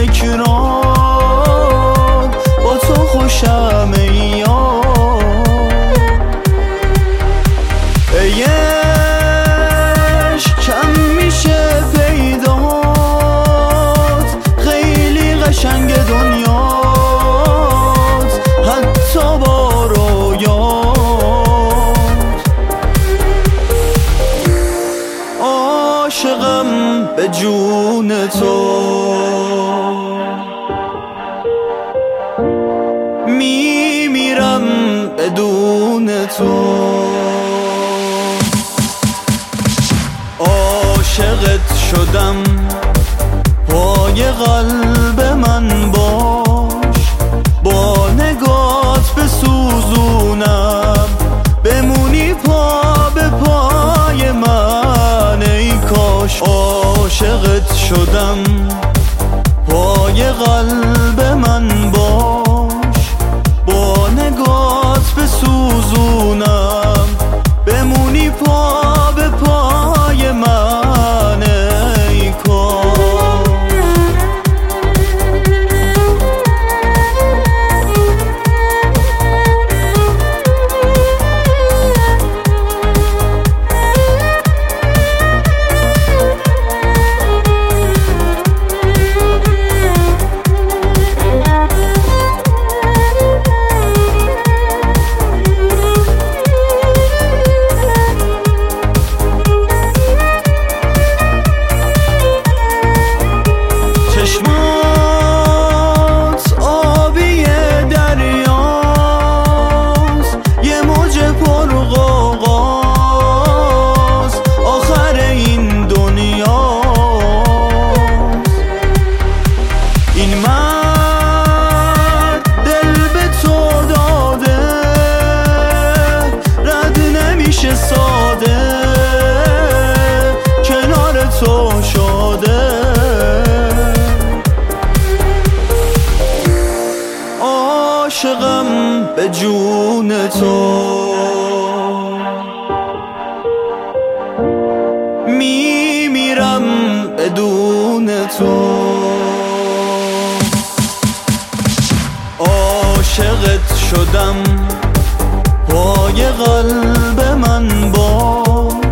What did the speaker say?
تکرار با تو خوشم ای یار. ای عشق کم میشه پیدات، خیلی قشنگ دنیات حتی با رویات. عاشقم به جون تو، میمیرم بدون تو. عاشقت شدم پای قلب من باش، با نگات بسوزونم بمونی پا به پای من ای کاش. عاشقت شدم پای قلب من باش، با نگات بسوزونم بمونی پا به پای من ای کاش. عاشقم به جون تو، میمیرم بدون تو. عاشقت شدم پای قلب من باش،